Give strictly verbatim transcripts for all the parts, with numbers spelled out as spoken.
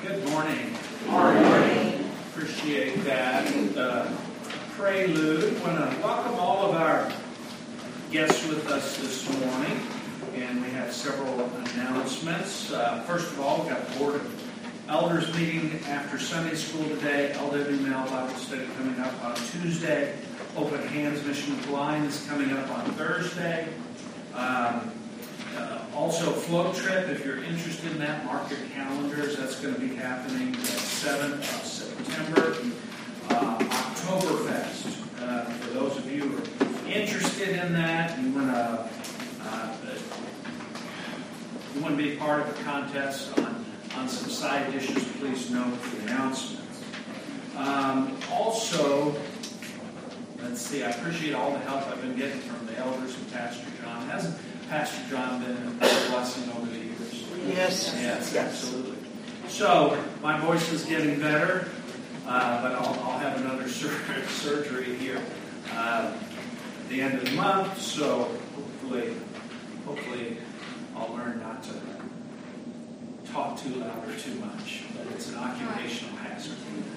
Good morning. Good morning. Appreciate that uh, prelude. I want to welcome all of our guests with us this morning, and we have several announcements. Uh, first of all, we've got the Board of Elders meeting after Sunday school today. L W Male Bible Study coming up on Tuesday. Open Hands Mission of Blind is coming up on Thursday. Um, uh, also, float trip, if you're interested in that, mark your calendars. That's going to be happening the seventh of September. Uh, Oktoberfest. Uh, for those of you who are interested in that, you want to uh, you want to be part of a contest on, on some side dishes, please note the announcements. Um, also, let's see, I appreciate all the help I've been getting from the elders and Pastor John. Hasn't Pastor John been a blessing over the years? Yes. Yes, absolutely. So, my voice is getting better, uh, but I'll, I'll have another sur- surgery here uh, at the end of the month, so hopefully, hopefully I'll learn not to talk too loud or too much, but it's an occupational hazard.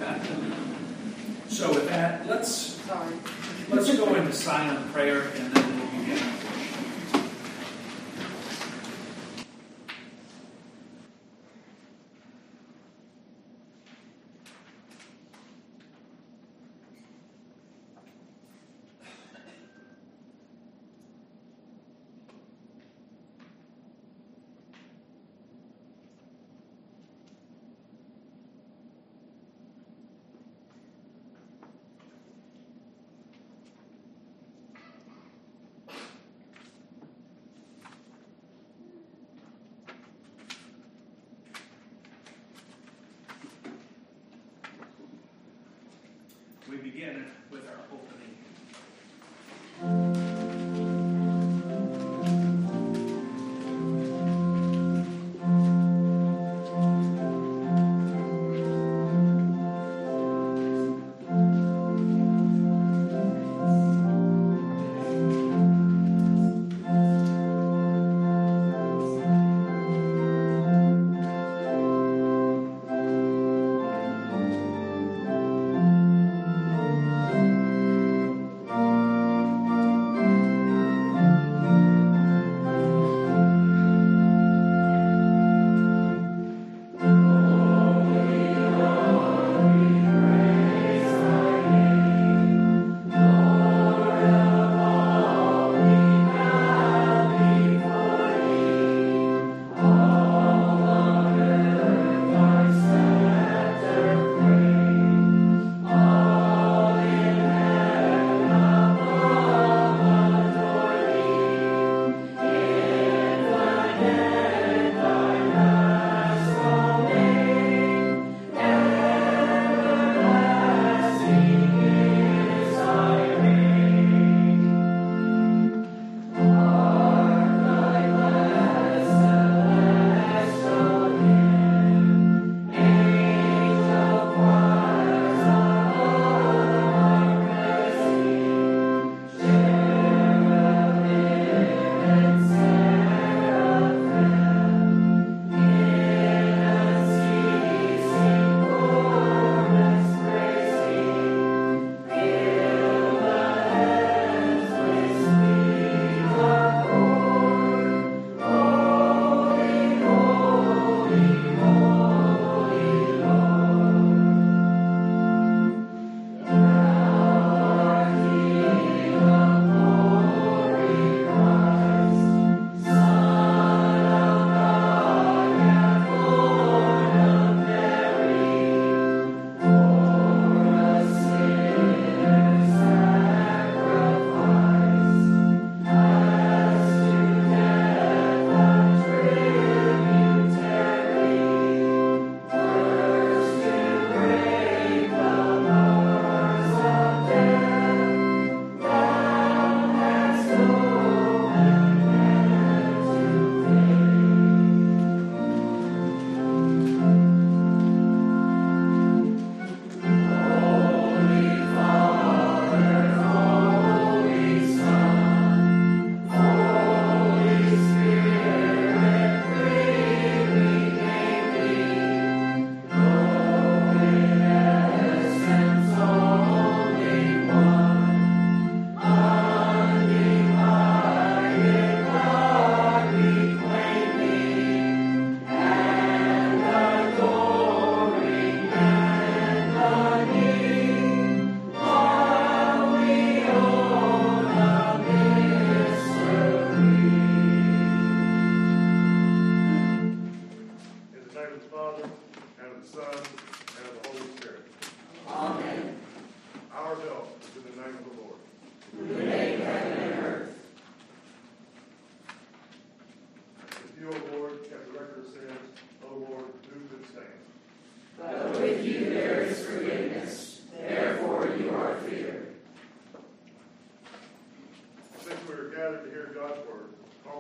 So with that, let's Sorry. let's go into silent prayer and then we'll begin. We begin with our opening.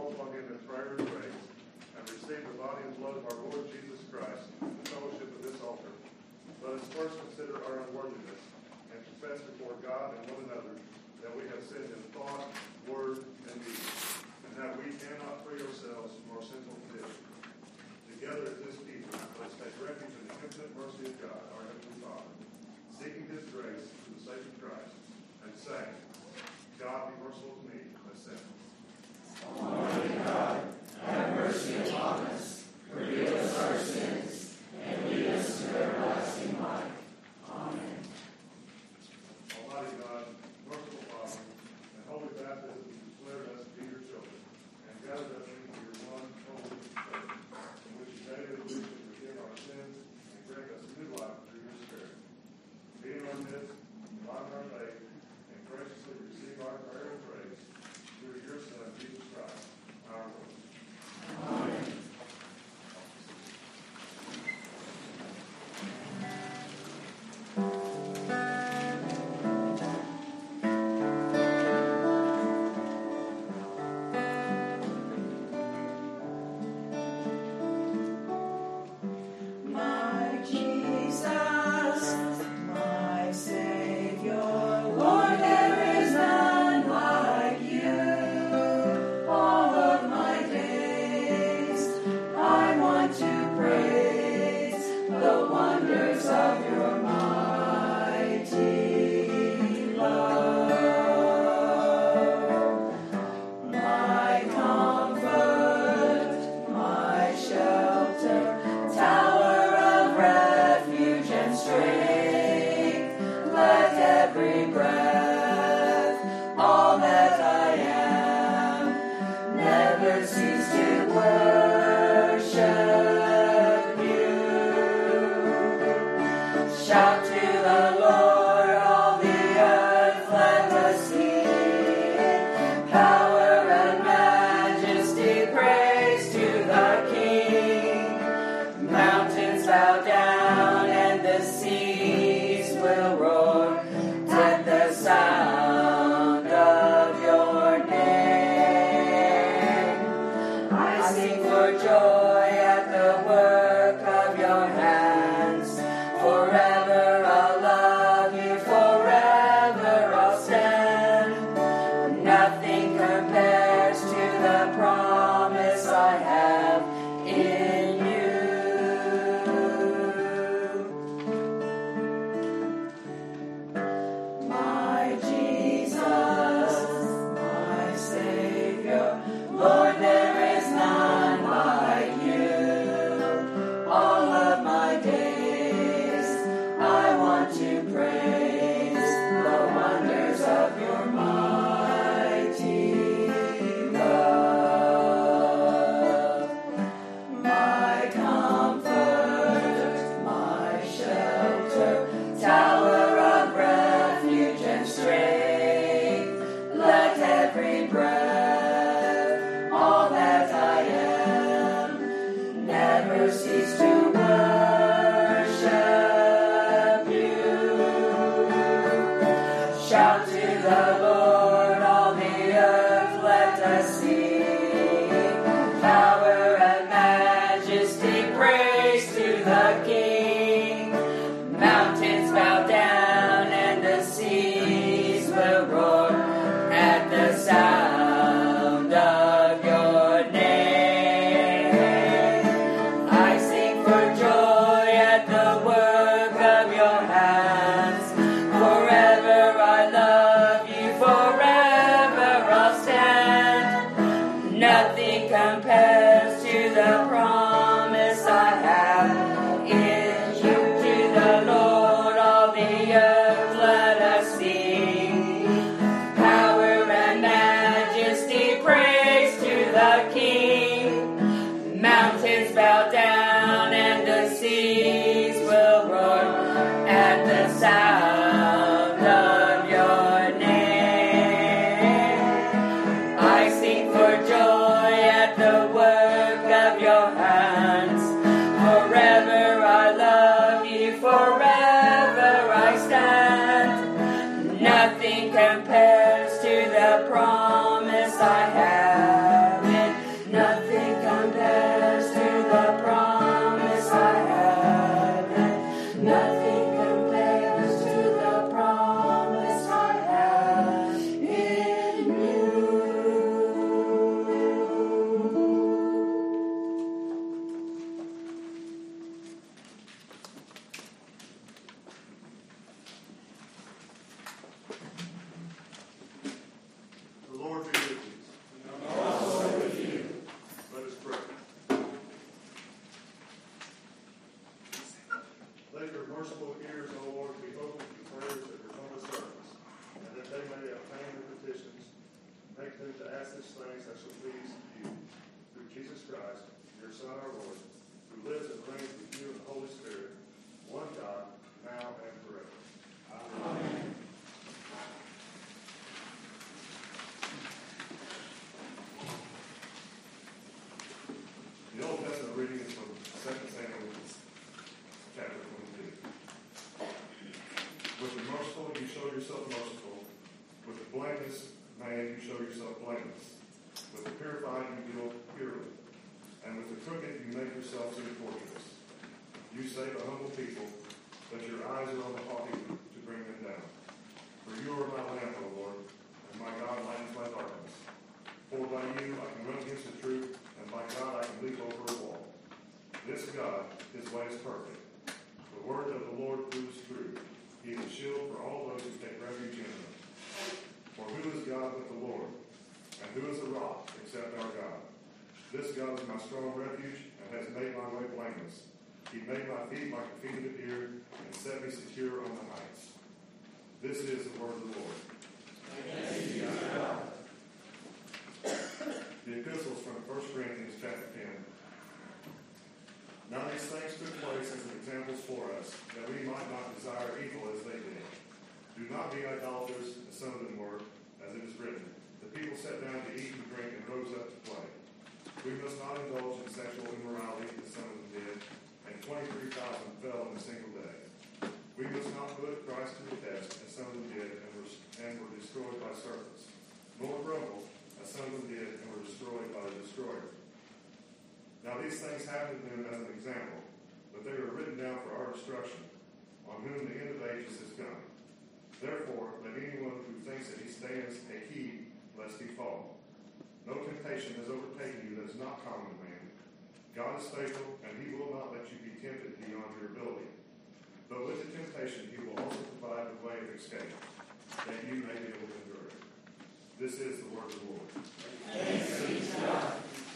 call upon him in prayer and praise, and receive the body and blood of our Lord Jesus Christ in the fellowship of this altar. Let us first consider our unworthiness and confess before God and one another that we have sinned in thought, word, and deed, and that we cannot free ourselves from our sinful condition. Together as this people, let us take refuge in the infinite mercy of God, our Heavenly Father, seeking his grace through the saving Christ, and saying, God be merciful to me, a sinner. Almighty God, have mercy upon us, forgive us our sins, and lead us to everlasting life. Amen. Almighty God, merciful Father, in holy baptism you declared us to be your children, and gathered us into your one holy church, in which you daily wish to forgive our sins and grant us new life through your Spirit. Be in our midst, enliven our faith, and graciously receive our prayer and praise through your Son, Jesus Christ, our Lord. Amen. My Jesus, my Savior, Lord, there is none like you. All of my days, I want to praise the wonders of your mighty love. My comfort, my shelter, tower of refuge and strength, let every breath, all that I am, never cease to worship you. Shout to the Lord, all the earth, let us sing. Power and majesty, praise to the King. Mountains bow down and the seas will roar at the sound of your name. I sing for joy at the work of your hands. Forever I'll love you, forever I'll stand. Nothing compares to the promise I have in you. My Jesus, my Savior, Lord, there is none like you. All of my days, I want to praise the wonders of your mighty love. My comfort, my shelter, tower of refuge and strength, let every breath, all that I am, never cease to worship you. Shout to the Lord, all the earth, let us sing. Power and majesty, praise to the King. Mountains bow down and the seas will roar at the sound of your name. I sing for joy at the work of your hands. Forever I love you, forever I'll stand. Nothing compares to the promise I have in you. To the Lord, all the earth, let us sing. Power and majesty, praise to the King. Mountains bow down and the seas will roar at the sound of your name. I sing for joy at the Son, our Lord, who lives and reigns with you in the Holy Spirit, one God, now and forever. Amen. Amen. The Old Testament reading is from Second Samuel chapter twenty-two. With the merciful you show yourself merciful. With the blameless man you show yourself blameless. With the purified you deal purely. And with the crooked you make yourselves into fortress. You save a humble people, but your eyes are on the haughty to bring them down. For you are my lamp, O Lord, and my God lightens my darkness. For by you I can run against the truth, and by God I can leap over a wall. This God, his way is perfect. The word of the Lord proves true. He is a shield for all those who take refuge in him. For who is God but the Lord? And who is the rock except our God? This God is my strong refuge and has made my way blameless. He made my feet like the feet of a deer and set me secure on the heights. This is the word of the Lord. Thanks be to God. The epistles from First Corinthians chapter ten. Now these things took place as examples for us, that we might not desire evil as they did. Do not be idolaters, as some of them were, as it is written. The people sat down to eat and drink and rose up to play. We must not indulge in sexual immorality, as some of them did, and twenty-three thousand fell in a single day. We must not put Christ to the test, as some of them did, and were, and were destroyed by serpents. Nor grumble, as some of them did, and were destroyed by the destroyer. Now these things happened to them as an example, but they were written down for our destruction, on whom the end of ages has come. Therefore, let anyone who thinks that he stands take heed, lest he fall. No temptation has overtaken you that is not common to man. God is faithful, and he will not let you be tempted beyond your ability. But with the temptation, he will also provide the way of escape, that you may be able to endure it. This is the word of the Lord. Thanks be to God.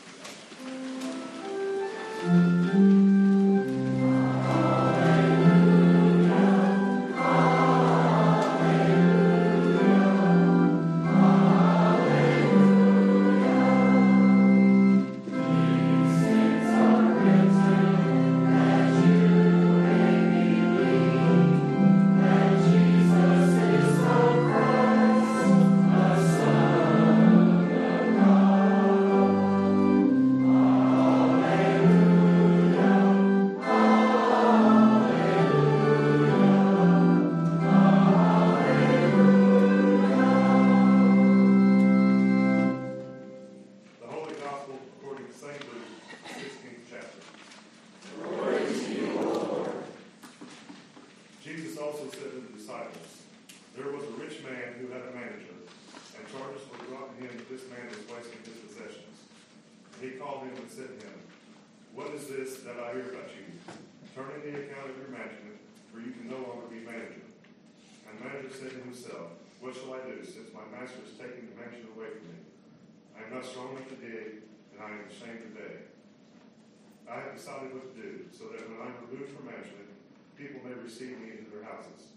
Decided what to do, so that when I'm removed from management, people may receive me into their houses.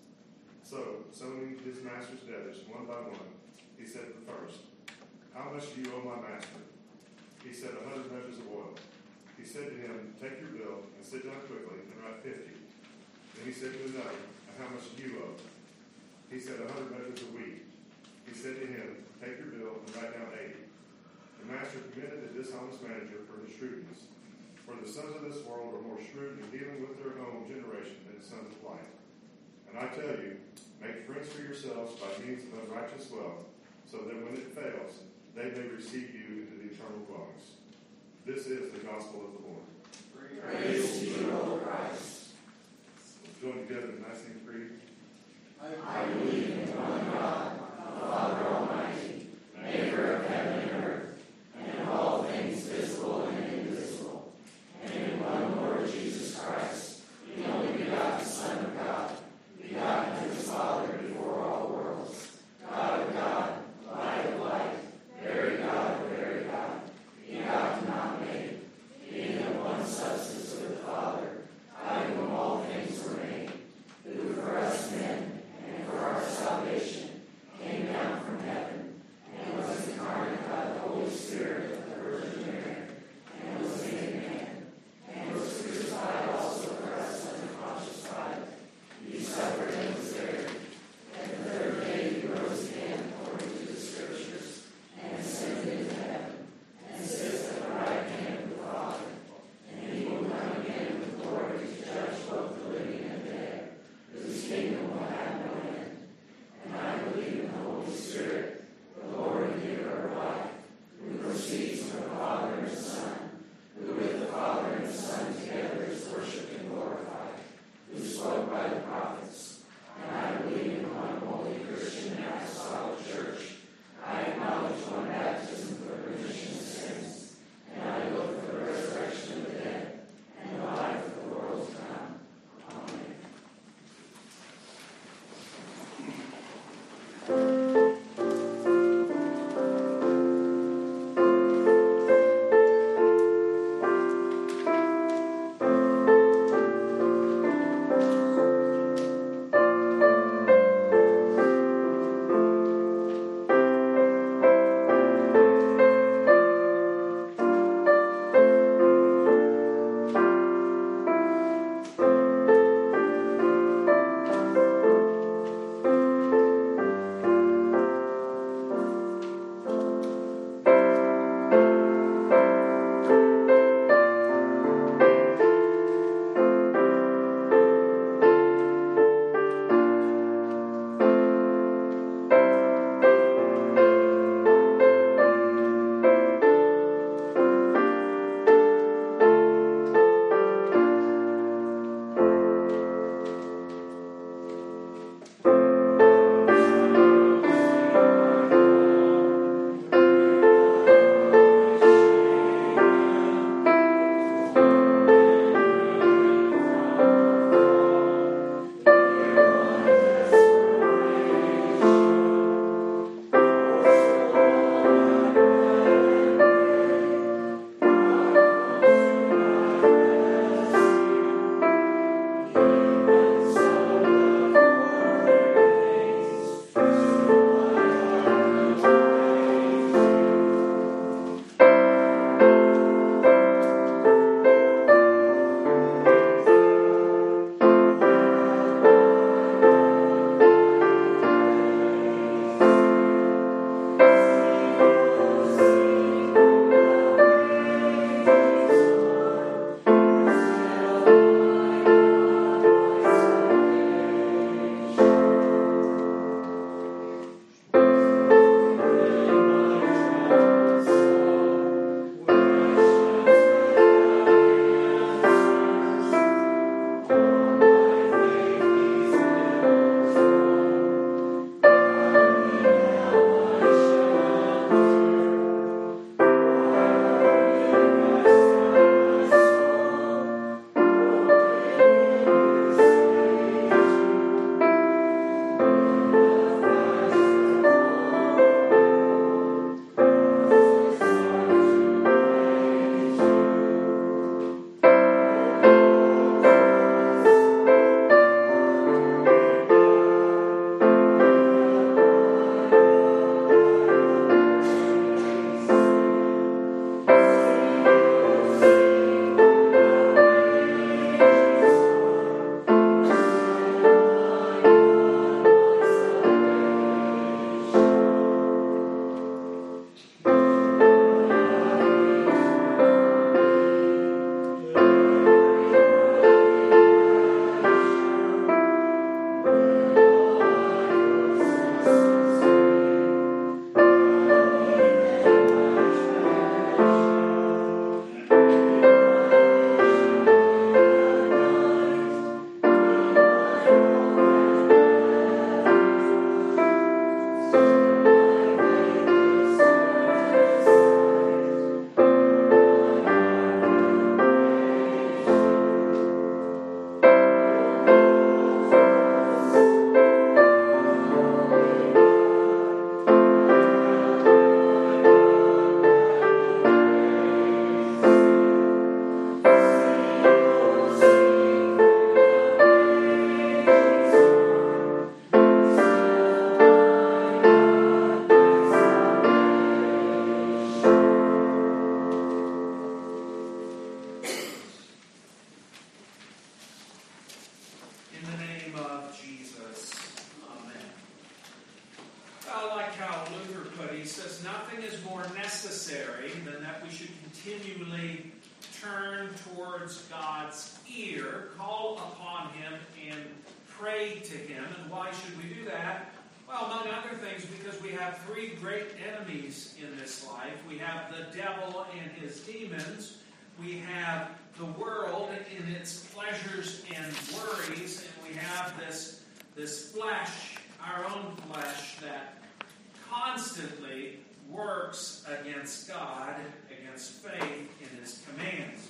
So, summoning his master's debtors one by one, he said to the first, How much do you owe my master? He said, A hundred measures of oil. He said to him, Take your bill and sit down quickly and write fifty. Then he said to another, And how much do you owe? He said, A hundred measures of wheat. He said to him, Take your bill and write down eighty. The master commended the dishonest manager for his shrewdness. For the sons of this world are more shrewd in dealing with their own generation than the sons of light. And I tell you, make friends for yourselves by means of unrighteous wealth, so that when it fails, they may receive you into the eternal dwellings. This is the gospel of the Lord. Praise to you, O Christ. Let's join together in Nicene Creed. I believe in one God, the Father Almighty, maker of heaven and earth, and of all things visible and invisible, and in one Lord Jesus Christ, the only begotten Son of God, begotten of his Father before all worlds, God of God, light of light, very God of very God, begotten not made, being of one substance with the Father, out of whom all things were made, who for us men and for our salvation continually turn towards God's ear, call upon Him, and pray to Him. And why should we do that? Well, among other things, because we have three great enemies in this life. We have the devil and his demons. We have the world in its pleasures and worries. And we have this, this flesh, our own flesh, that constantly works against God, against faith in His commands.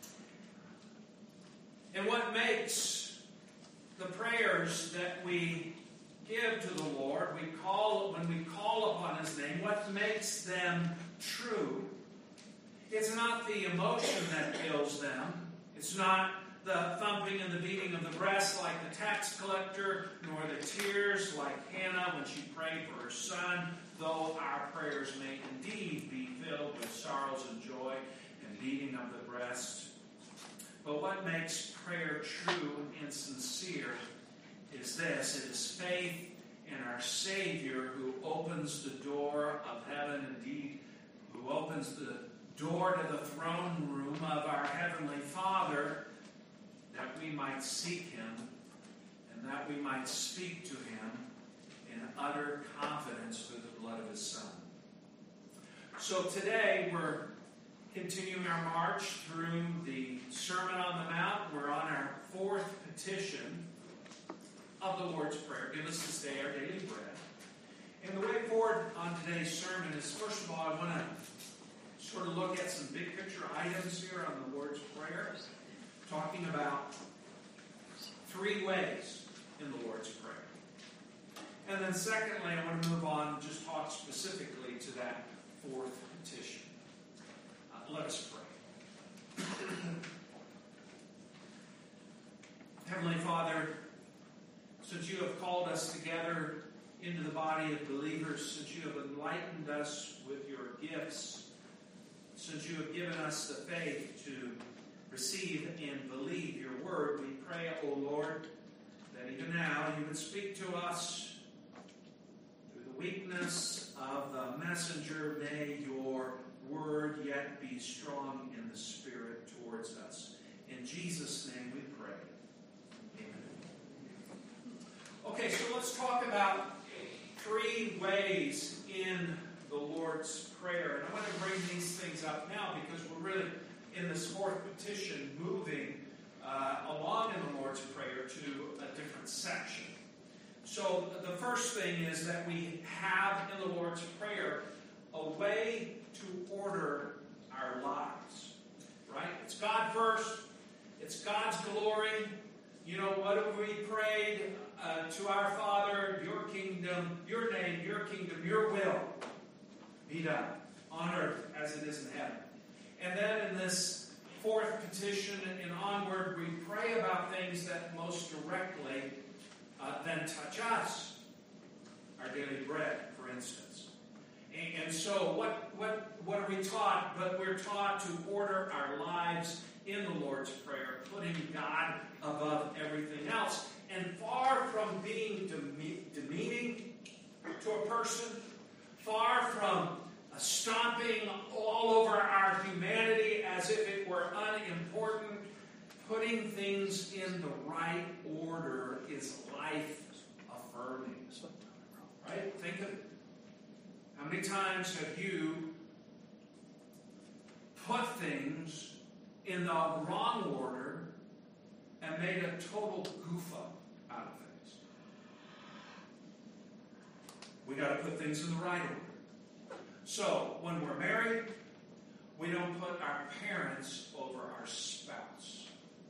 And what makes the prayers that we give to the Lord, we call when we call upon His name, what makes them true? It's not the emotion that kills them. It's not the thumping and the beating of the breast like the tax collector, nor the tears like Hannah when she prayed for her son, though our prayers may indeed be filled with sorrows and joy and beating of the breast. But what makes prayer true and sincere is this: it is faith in our Savior who opens the door of heaven, indeed, who opens the door to the throne room of our Heavenly Father, that we might seek Him and that we might speak to Him in utter confidence through the blood of His Son. So today we're continuing our march through the Sermon on the Mount. We're on our fourth petition of the Lord's Prayer. Give us this day our daily bread. And the way forward on today's sermon is, first of all, I want to sort of look at some big picture items here on the Lord's Prayer, talking about three ways in the Lord's Prayer. And then secondly, I want to move on and just talk specifically to that fourth petition. Uh, let us pray. Heavenly Father, since you have called us together into the body of believers, since you have enlightened us with your gifts, since you have given us the faith to receive and believe your word, we pray, O Lord, that even now you would speak to us through the weakness of the messenger. May your word yet be strong in the Spirit towards us. In Jesus' name we pray. Amen. Okay, so let's talk about three ways in the Lord's Prayer. And I want to bring these things up now because we're really in this fourth petition moving uh, along in the Lord's Prayer to a different section. So the first thing is that we have in the Lord's Prayer a way to order our lives. Right? It's God first. It's God's glory. You know, what have we prayed uh, to our Father? Your kingdom, your name, your kingdom, your will be done on earth as it is in heaven. And then in this fourth petition and onward, we pray about things that most directly uh, then touch us. Our daily bread, for instance. And, and so what, what, what are we taught? But we're taught to order our lives in the Lord's Prayer, putting God above everything else. And far from being deme- demeaning to a person, far from uh, stomping all over our humanity as if it were unimportant, putting things in the right order is life-affirming. Right? Think of it. How many times have you put things in the wrong order and made a total goof up out of things? We got to put things in the right order. So, when we're married, we don't put our parents over our spouse.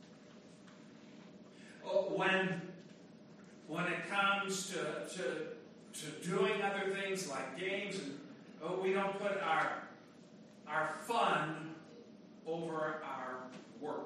When, when it comes to, to, to doing other things like games, and we don't put our, our fun over our work.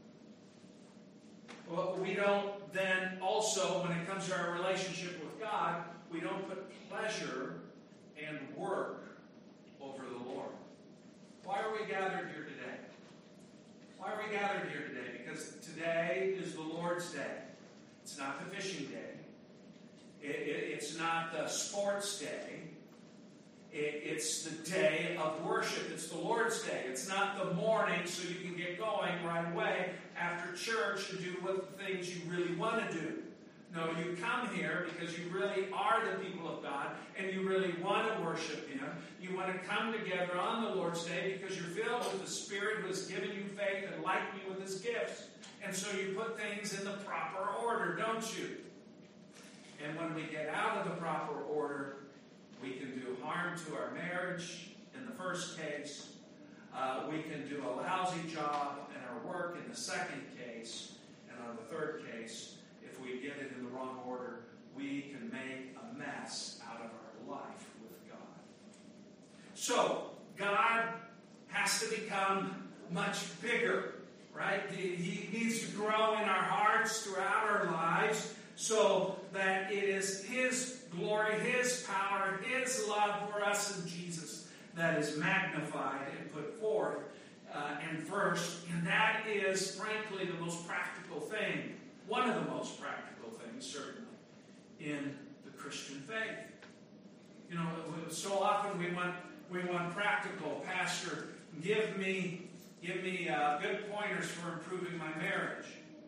Well, we don't then also, when it comes to our relationship with God, we don't put pleasure and work over the Lord. Why are we gathered here today? Why are we gathered here today? Because today is the Lord's day. It's not the fishing day. It, it, it's not the sports day. It, it's the day of worship. It's the Lord's day. It's not the morning so you can get going right away after church to do what the things you really want to do. No, you come here because you really are the people of God and you really want to worship Him. You want to come together on the Lord's Day because you're filled with the Spirit who has given you faith and like me with His gifts. And so you put things in the proper order, don't you? And when we get out of the proper order, we can do harm to our marriage in the first case. Uh, we can do a lousy job in our work in the second case. And on the third case, if we get it in the wrong order, we can make a mess out of our life with God. So, God has to become much bigger, right? He needs to grow in our hearts throughout our lives so that it is His glory, His power, His love for us in Jesus that is magnified and put forth uh, and first. And that is, frankly, the most practical thing. One of the most practical things, certainly, in the Christian faith. You know, so often we want we want practical. Pastor, give me give me uh, good pointers for improving my marriage.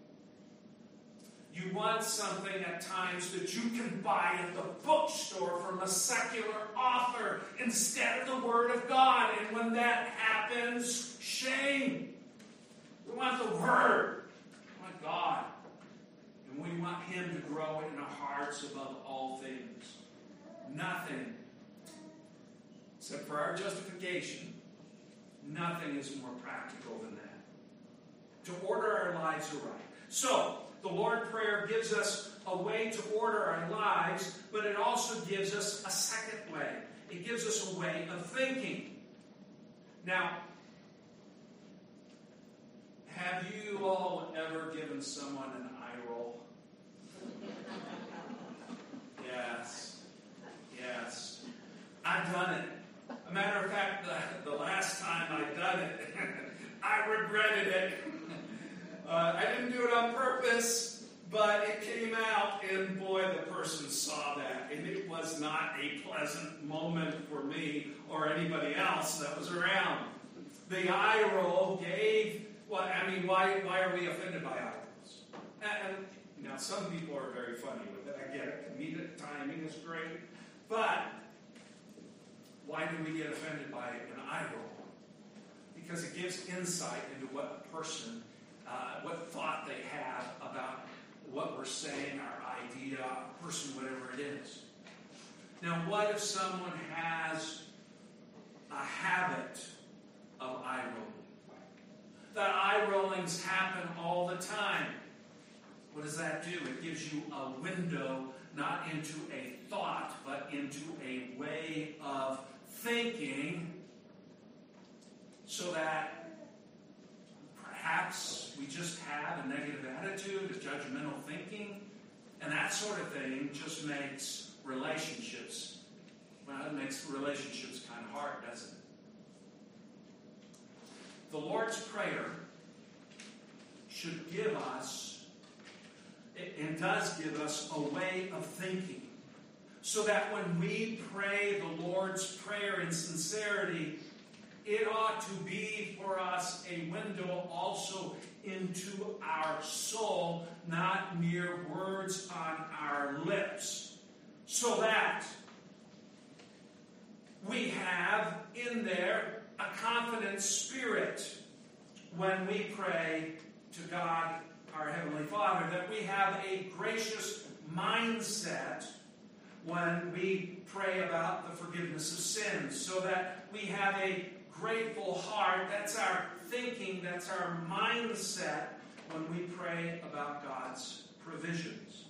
You want something at times that you can buy at the bookstore from a secular author instead of the Word of God. And when that happens, shame. We want the Word. We want God. And we want Him to grow in our hearts above all things. Nothing, except for our justification, nothing is more practical than that. To order our lives aright. So, the Lord's Prayer gives us a way to order our lives, but it also gives us a second way. It gives us a way of thinking. Now, have you all ever given someone an eye roll? Yes. Yes. I've done it. A matter of fact, the, the last time I'd done it, I regretted it. Uh, I didn't do it on purpose, but it came out, and boy, the person saw that, and it was not a pleasant moment for me or anybody else that was around. The eye roll gave, well, I mean, why why are we offended by eye rolls? And, now, some people are very funny with it. I get it. Comedic timing is great. But why do we get offended by an eye roll? Because it gives insight into what a person Uh, what thought they have about what we're saying, our idea, our person, whatever it is. Now, what if someone has a habit of eye rolling? That eye rollings happen all the time. What does that do? It gives you a window, not into a thought, but into a way of thinking, so that perhaps we just have a negative attitude, a judgmental thinking, and that sort of thing just makes relationships, well, it makes relationships kind of hard, doesn't it? The Lord's Prayer should give us, and does give us, a way of thinking, so that when we pray the Lord's Prayer in sincerity, it ought to be for us a window also into our soul, not mere words on our lips. So that we have in there a confident spirit when we pray to God, our Heavenly Father, that we have a gracious mindset when we pray about the forgiveness of sins, so that we have a grateful heart. That's our thinking, that's our mindset when we pray about God's provisions.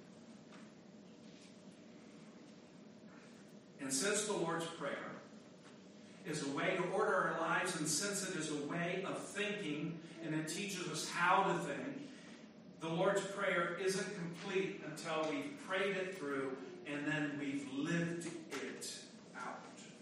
And since the Lord's Prayer is a way to order our lives, and since it is a way of thinking, and it teaches us how to think, the Lord's Prayer isn't complete until we've prayed it through and then we've lived it out.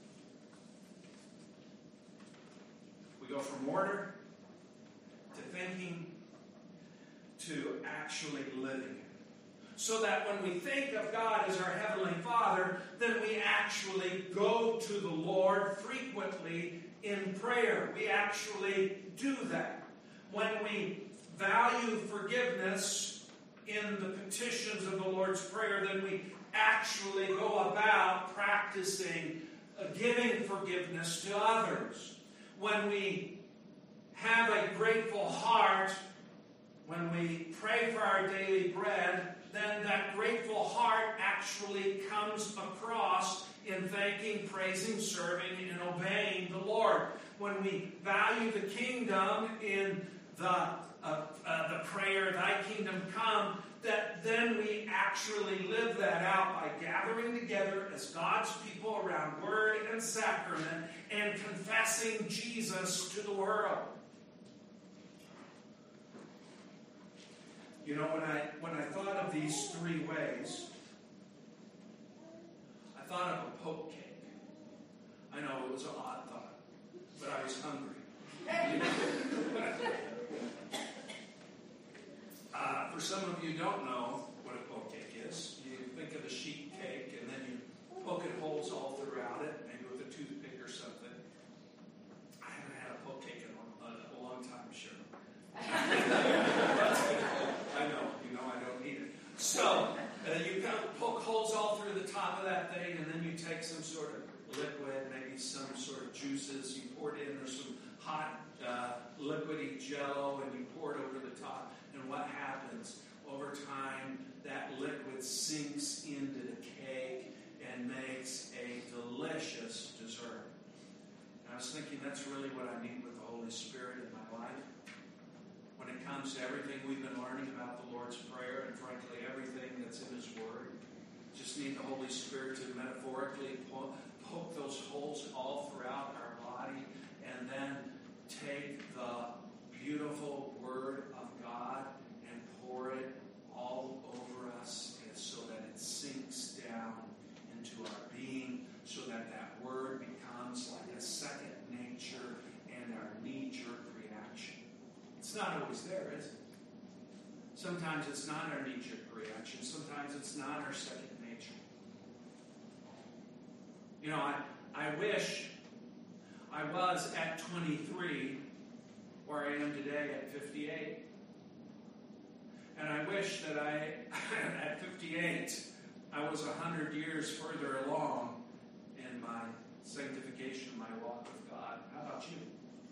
We go from order to thinking to actually living. So that when we think of God as our Heavenly Father, then we actually go to the Lord frequently in prayer. We actually do that. When we value forgiveness in the petitions of the Lord's Prayer, then we actually go about practicing uh, giving forgiveness to others. When we have a grateful heart, when we pray for our daily bread, then that grateful heart actually comes across in thanking, praising, serving, and obeying the Lord. When we value the kingdom in the, uh, uh, the prayer, Thy kingdom come, that then we actually live that out by gathering together as God's people around word and sacrament and confessing Jesus to the world. You know, when I when I thought of these three ways, I thought of a poke cake. I know it was an odd thought, but I was hungry. uh, for some of you who don't know what a poke cake is, you think of a sheet cake and then you poke it holes all throughout it, maybe with a toothpick or something. I haven't had a poke cake in a, a long time, sure. I know, you know, I don't need it. So, uh, you kind of poke holes all through the top of that thing, and then you take some sort of liquid, maybe some sort of juices, you pour it in, or some hot, uh, liquidy jello, and you pour it over the top. And what happens? Over time, that liquid sinks into the cake and makes a delicious dessert. And I was thinking that's really what I need with the Holy Spirit in my life. When it comes to everything we've been learning about the Lord's Prayer, and frankly everything that's in His Word, just need the Holy Spirit to metaphorically poke, poke those holes all throughout our body, and then take the beautiful Word of God and pour it all over us, and so that it sinks down into our being, so that that Word becomes like a second nature and our knee-jerk reaction. It's not always there, is it? Sometimes it's not our knee-jerk reaction. Sometimes it's not our second nature. You know, I, I wish I was at twenty-three where I am today at fifty-eight. And I wish that I, at fifty-eight, I was one hundred years further along in my sanctification, my walk with God. How about you?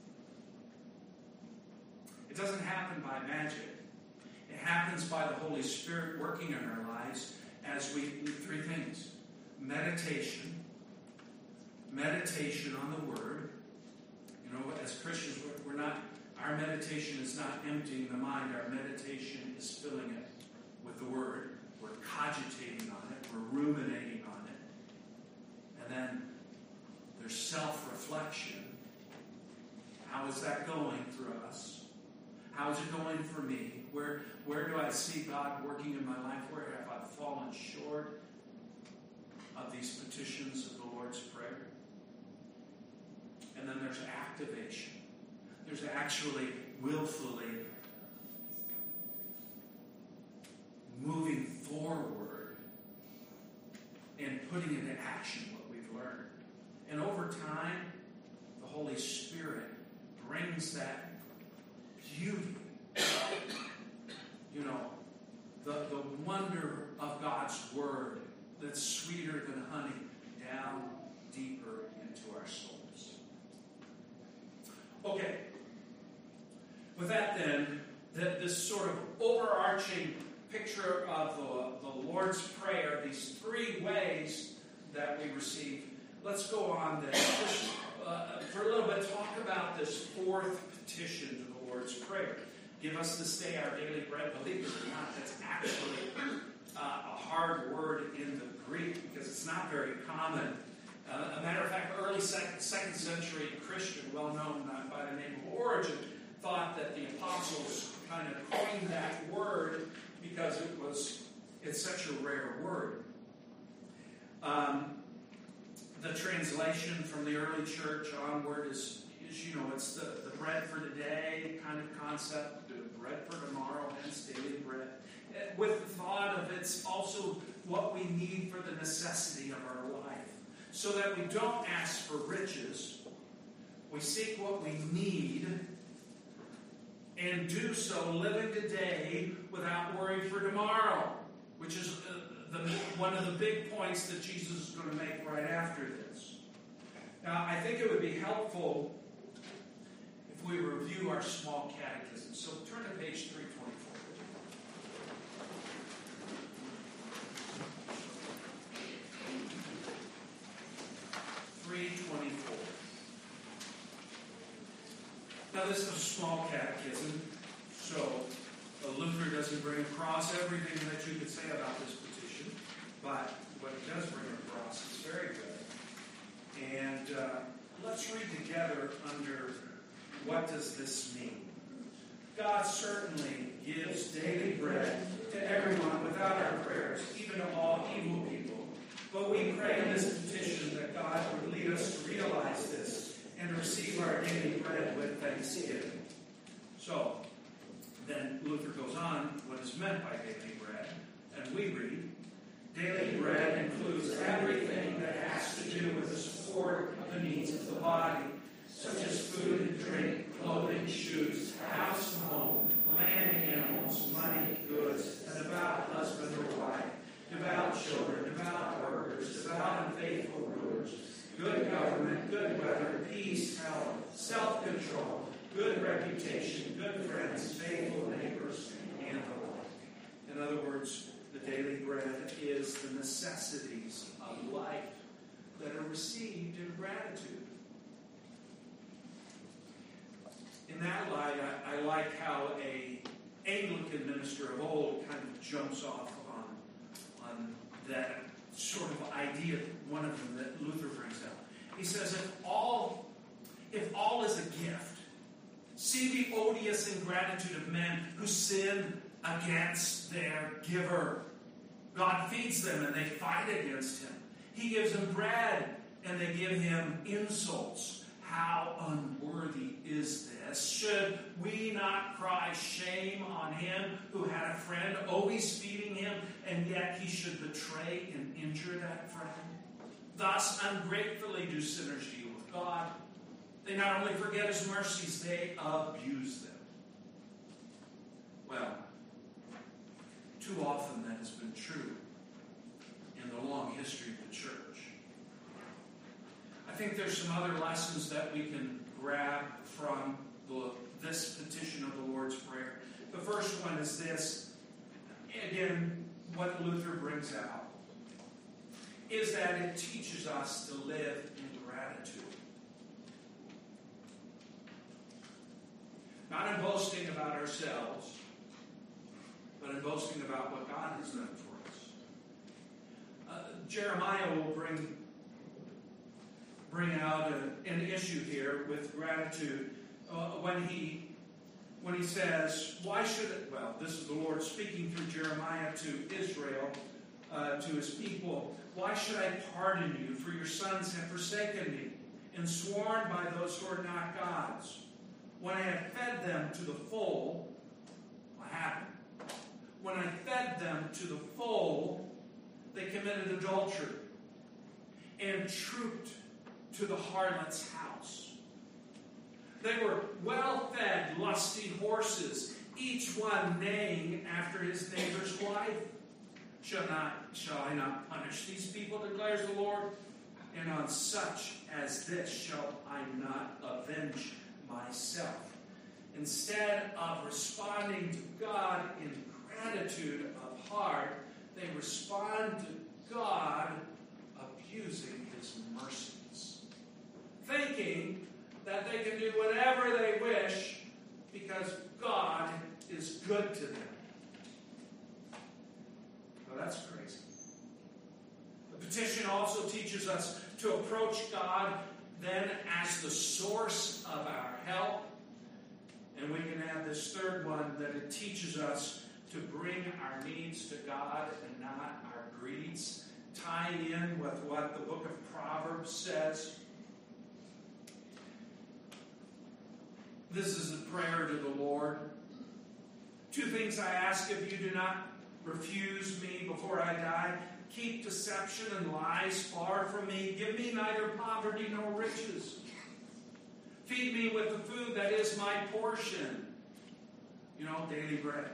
It doesn't happen by magic. It happens by the Holy Spirit working in our lives as we do three things. Meditation. Meditation on the Word. You know, as Christians, we're not, our meditation is not emptying the mind. Our meditation is filling it with the Word. We're cogitating on it. We're ruminating on it. And then there's self-reflection. How is that going through us? How is it going for me? Where, where do I see God working in my life? Where have I fallen short of these petitions of the Lord's Prayer? And then there's activation. There's actually willfully moving forward and putting into action what we've learned. And over time, the Holy Spirit brings that beauty, you know, the, the wonder of God's Word that's sweeter than honey down deeper into our souls. Okay. With that then, that this sort of overarching picture of the, the Lord's Prayer, these three ways that we receive, let's go on then. Just, uh, for a little bit, talk about this fourth petition to the Lord's Prayer. Give us this day our daily bread. Believe it or not, that's actually uh, a hard word in the Greek because it's not very common. Uh, a matter of fact, early second, second century Christian, well known uh, by the name of Origen, thought that the apostles kind of coined that word because it was it's such a rare word. Um, the translation from the early church onward is, is, you know, it's the, the bread for today kind of concept, the bread for tomorrow, hence daily bread. With the thought of it's also what we need for the necessity of our life. So that we don't ask for riches, we seek what we need, and and do so living today without worry for tomorrow, which is uh, the, one of the big points that Jesus is going to make right after this. Now, I think it would be helpful if we review our small catechism. So turn to page three twenty-four. three twenty-four. Now, this is a small catechism, so Luther doesn't bring across everything that you could say about this petition, but what he does bring across is very good. And uh, let's read together under what does this mean. God certainly gives daily bread to everyone without our prayers, even to all evil people. But we pray in this petition that God would lead us to realize this and receive our daily bread with thanksgiving. So, then Luther goes on what is meant by daily bread, and we read, daily bread includes everything that has to do with the support of the needs of the body, such as food and drink, clothing, shoes, house and home, land and animals, money, goods, a devout husband or wife, devout children, devout workers, devout and faithful rulers, good government, good weather, peace, health, self-control, good reputation, good friends, faithful neighbors, and the like. In other words, the daily bread is the necessities of life that are received in gratitude. In that light, I, I like how a Anglican minister of old kind of jumps off on, on that sort of idea, one of them that Luther brings out. He says, if all, if all is a gift, see the odious ingratitude of men who sin against their giver. God feeds them and they fight against him. He gives them bread and they give him insults. How unworthy is this? Should we not cry shame on him who had a friend always feeding him, and yet he should betray and injure that friend? Thus ungratefully do sinners deal with God. They not only forget his mercies, they abuse them. Well, too often that has been true in the long history of the church. I think there's some other lessons that we can grab from the, this petition of the Lord's Prayer. The first one is this, again, what Luther brings out, is that it teaches us to live in gratitude. Not in boasting about ourselves, but in boasting about what God has done for us. Uh, Jeremiah will bring bring out a, an issue here with gratitude uh, when he when he says, "Why should it?" Well, this is the Lord speaking through Jeremiah to Israel, uh, to his people. "Why should I pardon you? For your sons have forsaken me and sworn by those who are not gods. When I have fed them to the full," what happened? "When I fed them to the full, they committed adultery and trooped to the harlot's house. They were well-fed, lusty horses, each one neighing after his neighbor's wife. Shall not, shall I not punish these people, declares the Lord? And on such as this shall I not avenge myself." Instead of responding to God in gratitude of heart, they respond to God abusing his mercies, thinking that they can do whatever they wish because God is good to them. Well, that's crazy. The petition also teaches us to approach God then as the source of our help. And we can add this third one, that it teaches us to bring our needs to God and not our greeds, tying in with what the book of Proverbs says. This is a prayer to the Lord. "Two things I ask of you, do not refuse me before I die. Keep deception and lies far from me. Give me neither poverty nor riches. Feed me with the food that is my portion. You know, daily bread.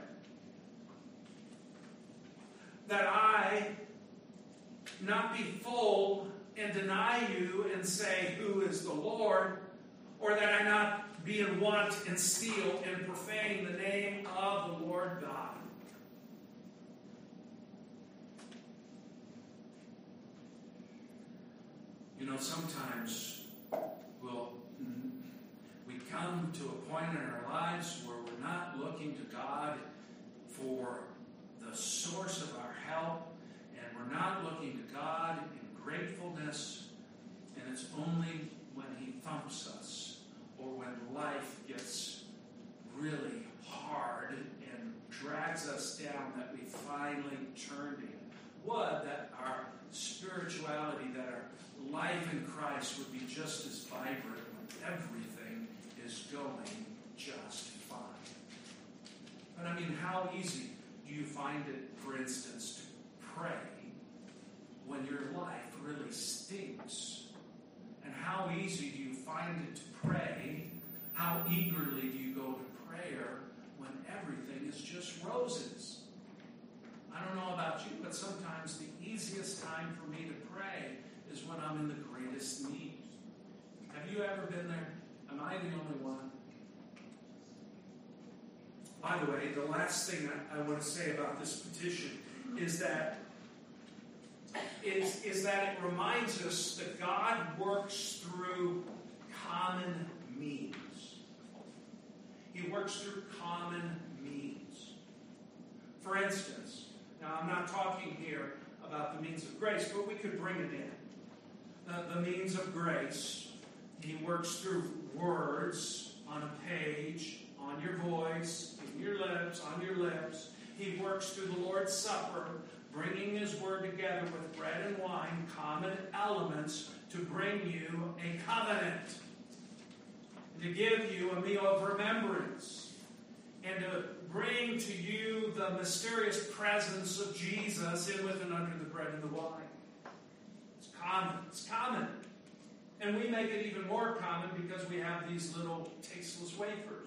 That I not be full and deny you and say, who is the Lord? Or that I not be in want and steal and profane the name of the Lord God. You know, sometimes we'll, we come to a point in our lives where we're not looking to God for the source of our help, and we're not looking to God in gratefulness, and it's only when He thumps us or when life gets really hard and drags us down that we finally turn to Him. Would that our spirituality, that our life in Christ would be just as vibrant when everything is going just fine. But I mean, how easy do you find it, for instance, to pray when your life really stinks? And how easy do you find it to pray? How eagerly do you go to prayer when everything is just roses? I don't know about you, but sometimes the easiest time for me to pray is when I'm in the greatest need. Have you ever been there? Am I the only one? By the way, the last thing I, I want to say about this petition is that is, is that it reminds us that God works through common means. He works through common means. For instance, now I'm not talking here about the means of grace, but we could bring it in. The, the means of grace, He works through words on a page, on your voice, in your lips, on your lips. He works through the Lord's Supper, bringing His Word together with bread and wine, common elements, to bring you a covenant, to give you a meal of remembrance, and to bring to you the mysterious presence of Jesus in, with, and under the bread and the wine. It's common. It's common. And we make it even more common because we have these little tasteless wafers.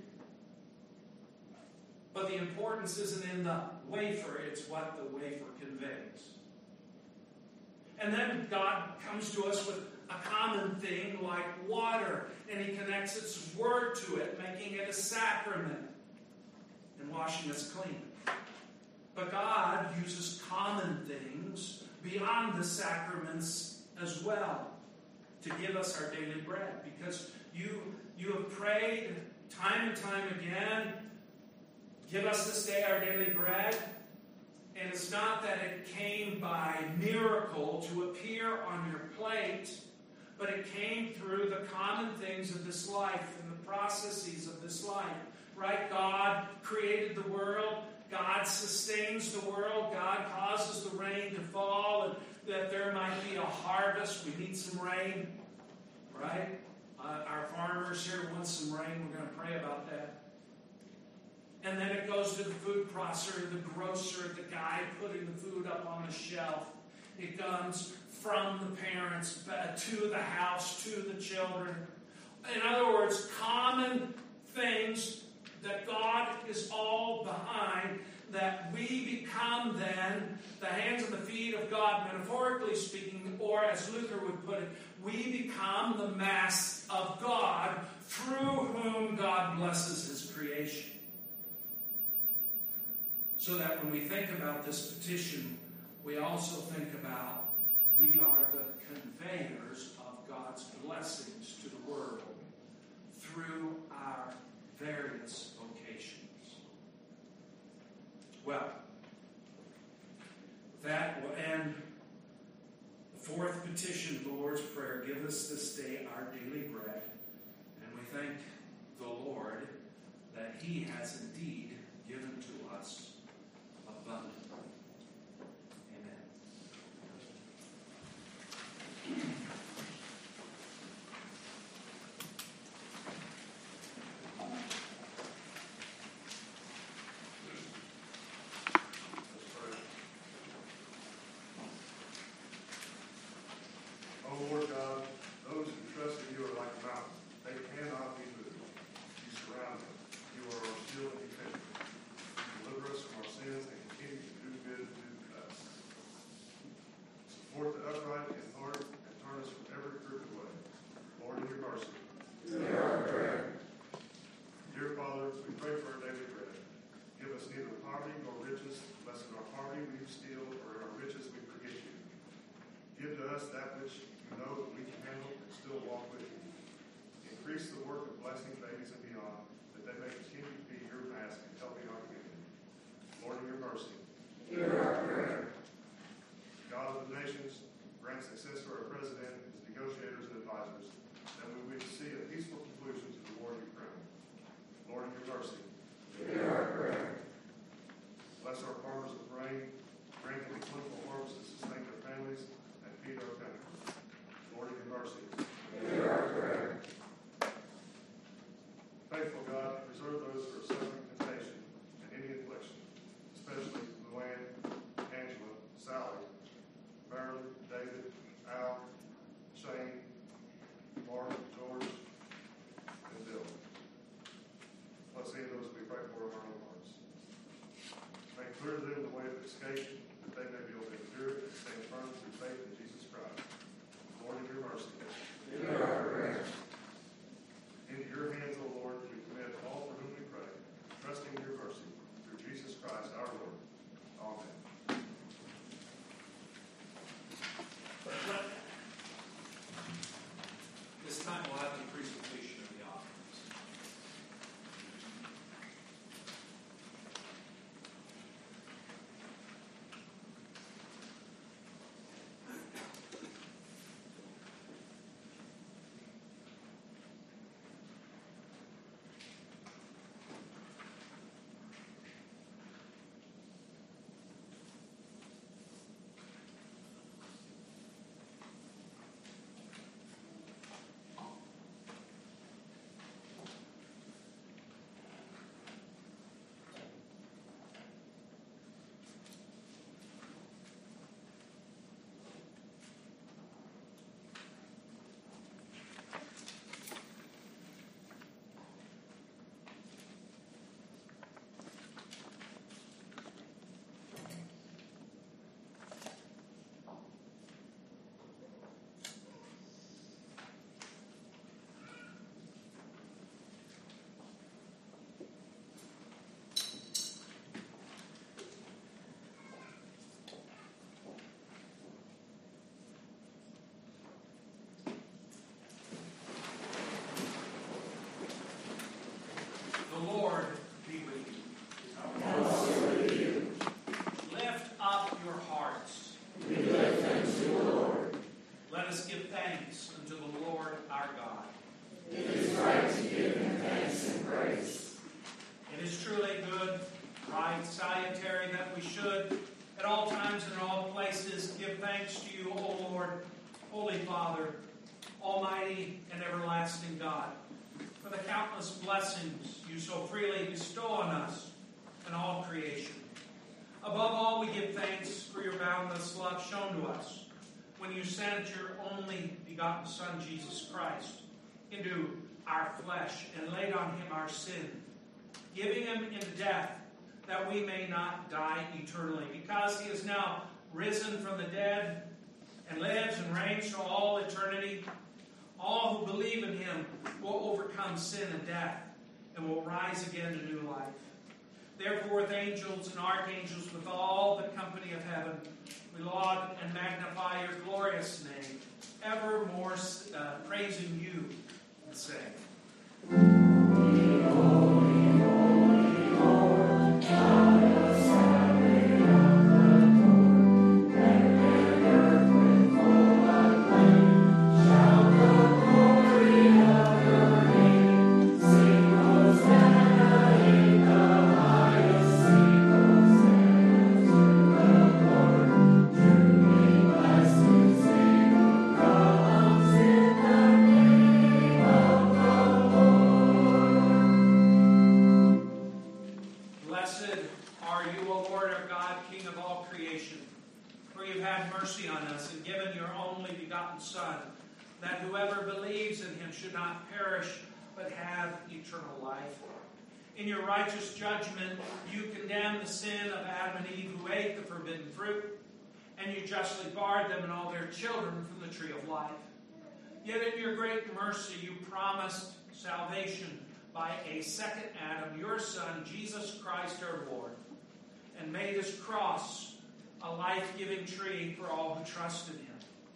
But the importance isn't in the wafer, it's what the wafer conveys. And then God comes to us with a common thing like water, and He connects His Word to it, making it a sacrament and washing us clean. But God uses common things beyond the sacraments as well to give us our daily bread, because you, you have prayed time and time again, give us this day our daily bread. And it's not that it came by miracle to appear on your plate, but it came through the common things of this life and the processes of this life. Right? God created the world. God sustains the world. God causes the rain to fall, and that there might be a harvest. We need some rain. Right? Uh, our farmers here want some rain. We're going to pray about that. And then it goes to the food processor, the grocer, the guy putting the food up on the shelf. It comes from the parents to the house, to the children. In other words, common things that God is all behind, that we become then the hands and the feet of God, metaphorically speaking, or as Luther would put it, we become the Mass of God through whom God blesses His creation. So that when we think about this petition, we also think about we are the conveyors of God's blessings to the world through our various vocations. Well, that will end the fourth petition of the Lord's Prayer. Give us this day our daily bread. And we thank the Lord that He has indeed given to us abundantly. Amen. O Lord God, those who trust in you are like a mountain. They cannot be moved. You surround them. You are our shield and defense. us that which you know that we can handle and still walk with you. Increase the work of blessing babies and beyond, that they may continue to be your mask in helping our community. Lord, in your mercy, hear our prayer. God of the nations, grant success for our president, his negotiators, and advisors, that we would see a peaceful conclusion to the war in Ukraine. Lord, in your mercy, hear our prayer. bless our farmers with rain, grant them a plentiful harvest to sustain their families and feed our country. Lord, in your mercy, hear our prayer. Faithful God, preserve those who are suffering temptation and any affliction, especially Luann, Angela, Sally, Marilyn, David, Al, Shane, Mark, George, and Bill. Plus any of those we pray for in our own hearts. Make clear to them the way of escape, that they may be able to endure it and stand firm through faith in Jesus Christ. Lord, in your mercy, hear our prayer. into your hands, O Lord, we commit all for whom we pray, trusting in your mercy, through Jesus Christ our Lord. Amen. This time we'll have the presentation of the offerings. The Lord be with you. Also with you. Lift up your hearts. We give thanks to the Lord. Let us give thanks unto the Lord our God. It is right to give him thanks and praise. It is truly good, right, salutary that we should, at all times and in all places, give thanks to you, O Lord, Holy Father, Almighty and everlasting God, for the countless blessings you so freely bestow on us and all creation. Above all, we give thanks for your boundless love shown to us when you sent your only begotten Son, Jesus Christ, into our flesh and laid on him our sin, giving him into death that we may not die eternally, because he is now risen from the dead and lives and reigns for all eternity. All who believe in him will overcome sin and death and will rise again to new life. Therefore, with angels and archangels, with all the company of heaven, we laud and magnify your glorious name, evermore uh, praising you and saying, Son, that whoever believes in him should not perish, but have eternal life. In your righteous judgment, you condemn the sin of Adam and Eve who ate the forbidden fruit, and you justly barred them and all their children from the tree of life. Yet in your great mercy, you promised salvation by a second Adam, your Son, Jesus Christ our Lord, and made his cross a life-giving tree for all who trust in him.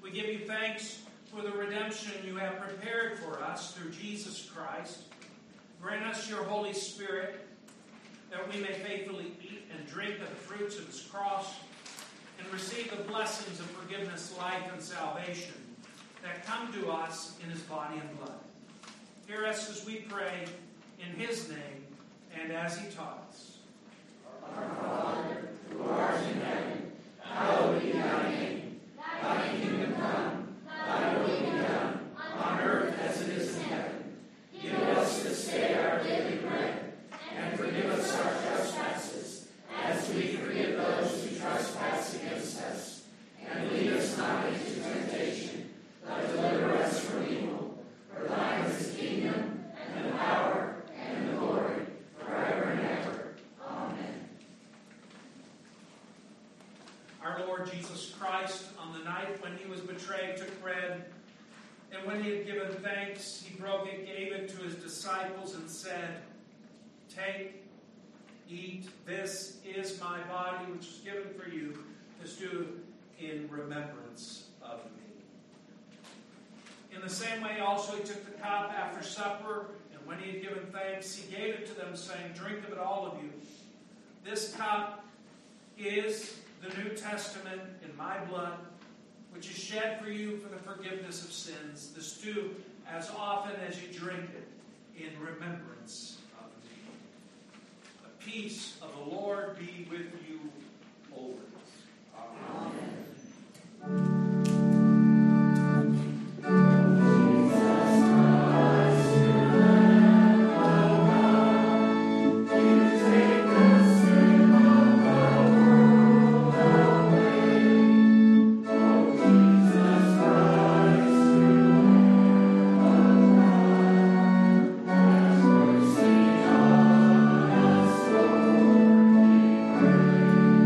We give you thanks for the redemption you have prepared for us through Jesus Christ. Grant us your Holy Spirit, that we may faithfully eat and drink of the fruits of his cross and receive the blessings of forgiveness, life, and salvation that come to us in his body and blood. Hear us as we pray in his name and as he taught us. Our Father, who art in heaven, hallowed be thy name. Thy kingdom come, thy will be done, on earth as it is in heaven. Give us this day our daily bread, and forgive us our trespasses, as we forgive those who trespass against us. And lead us not into temptation, but deliver us from evil. For thine is the kingdom, and the power, and the glory, forever and ever. Amen. Our Lord Jesus Christ, on the night when he was betrayed, took bread, and when he had given thanks, he broke it, gave it to his disciples, and said, "Take, eat, this is my body, which is given for you. This do in remembrance of me." In the same way also he took the cup after supper, and when he had given thanks, he gave it to them, saying, "Drink of it, all of you. This cup is the New Testament in my blood, which is shed for you for the forgiveness of sins. This do as often as you drink it in remembrance of me." The peace of the Lord be with you always. Amen. Amen. Thank you.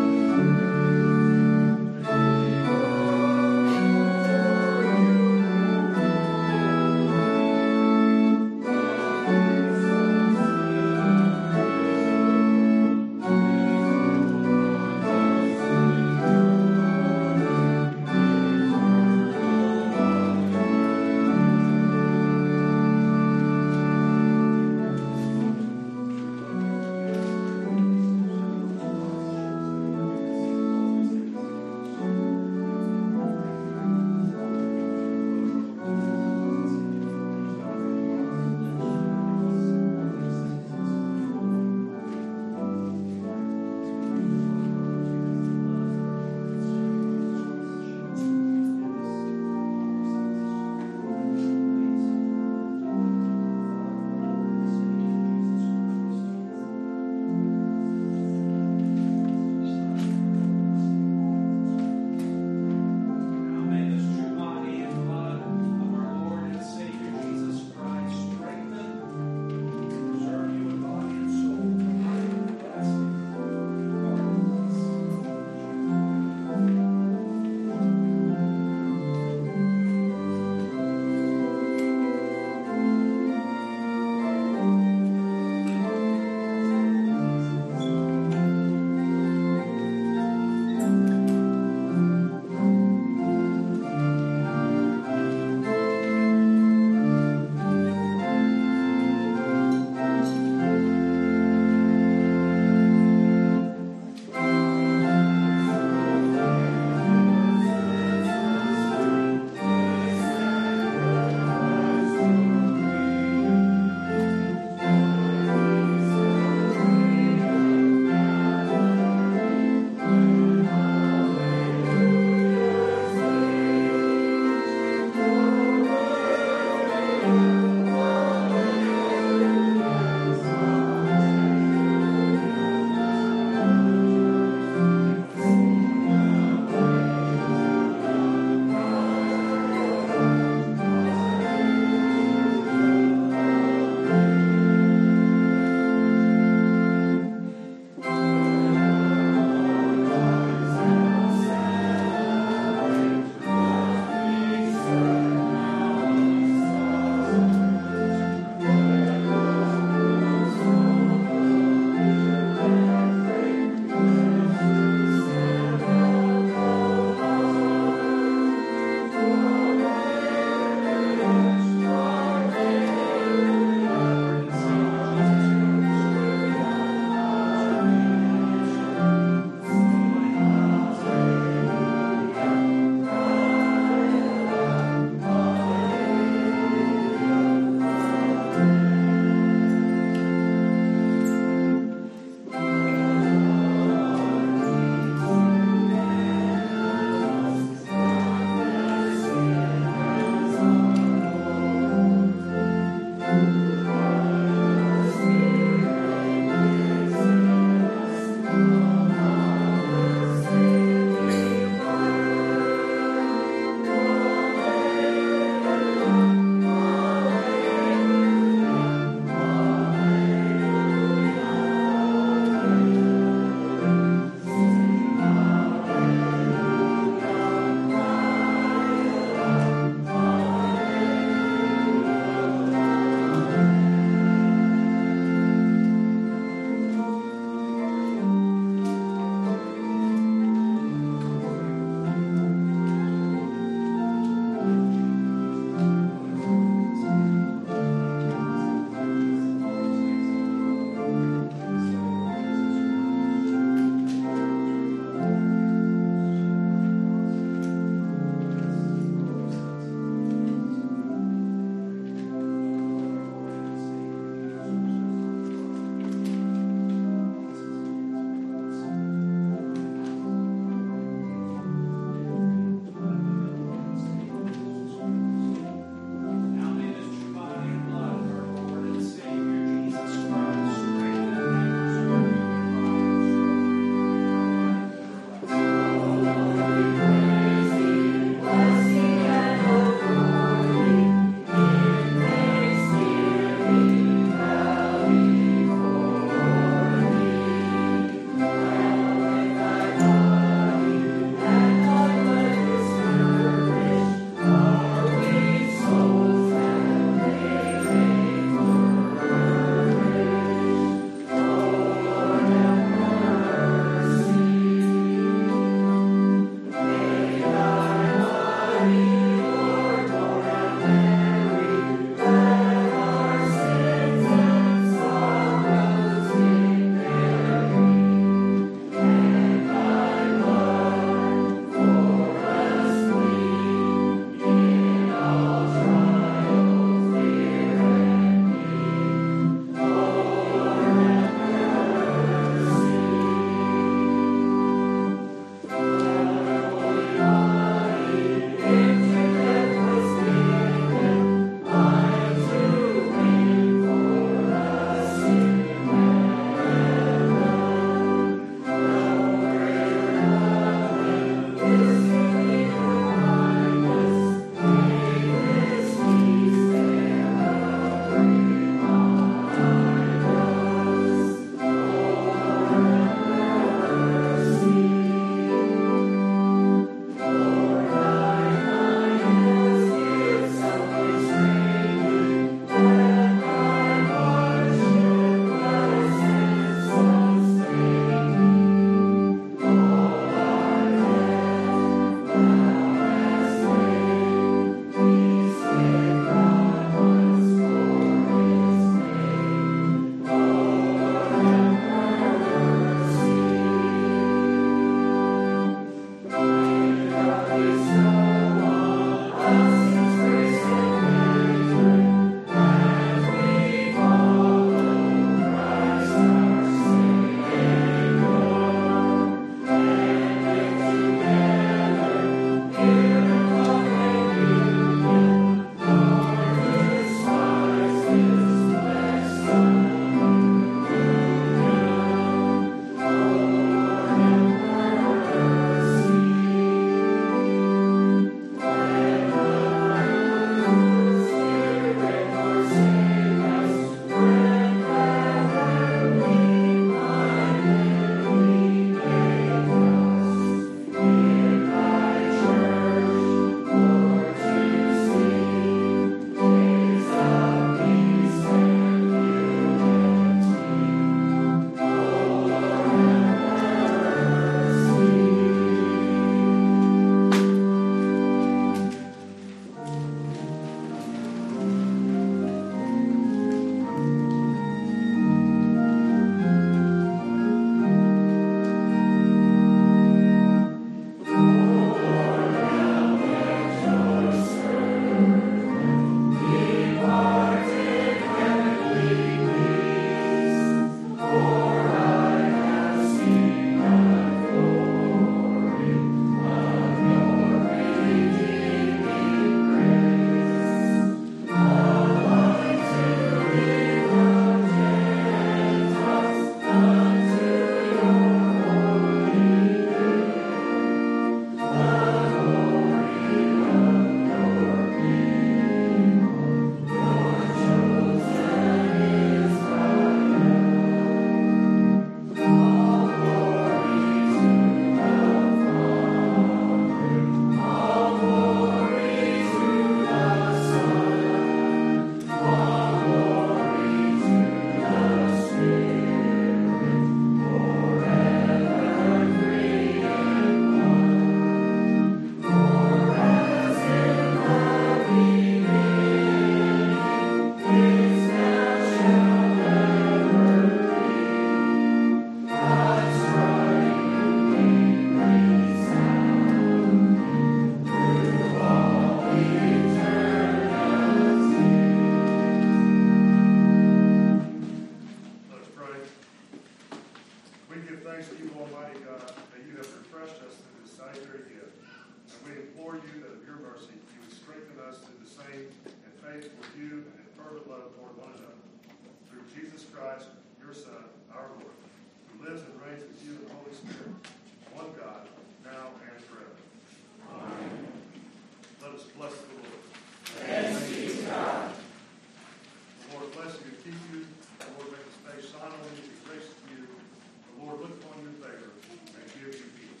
love toward one another. Through Jesus Christ, your Son, our Lord, who lives and reigns with you in the Holy Spirit, one God, now and forever. Amen. Let us bless the Lord. Thanks be to God. The Lord bless you and keep you. The Lord make his face shine on you and be gracious to you. The Lord look upon you in favor and give you peace.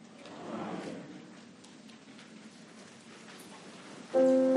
Amen.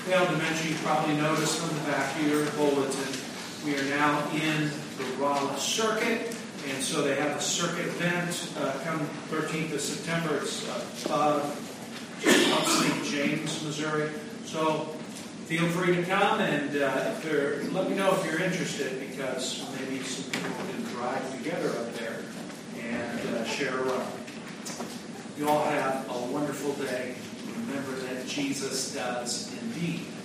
failed to mention, you probably noticed on the back of your bulletin, we are now in the Rolla Circuit, and so they have a circuit event uh, come thirteenth of September. It's uh, uh, just up Saint James, Missouri. So feel free to come, and uh, if they're, let me know if you're interested, because maybe some people can drive together up there and uh, share a ride. You all have a wonderful day. Remember that Jesus does indeed